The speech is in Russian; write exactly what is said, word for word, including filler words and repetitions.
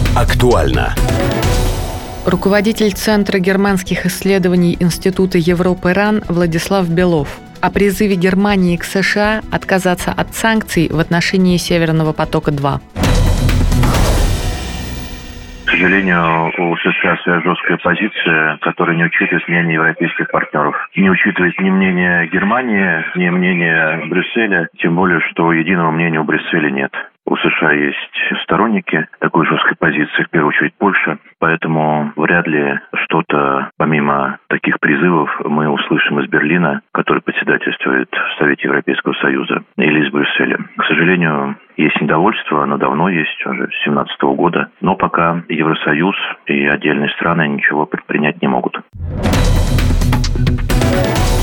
Актуально. Руководитель Центра германских исследований Института Европы РАН Владислав Белов о призыве Германии к США отказаться от санкций в отношении Северного потока-два. К сожалению, у США своя жесткая позиция, которая не учитывает мнение европейских партнеров. Не учитывает ни мнение Германии, ни мнение Брюсселя, тем более, что единого мнения у Брюсселя нет. У США есть сторонники такой жесткой позиции, в первую очередь Польша, поэтому вряд ли что-то, помимо таких призывов, мы услышим из Берлина, который председательствует в Совете Европейского Союза, или из Брюсселя. К сожалению, есть недовольство, оно давно есть, уже с две тысячи семнадцатого года, но пока Евросоюз и отдельные страны ничего предпринять не могут.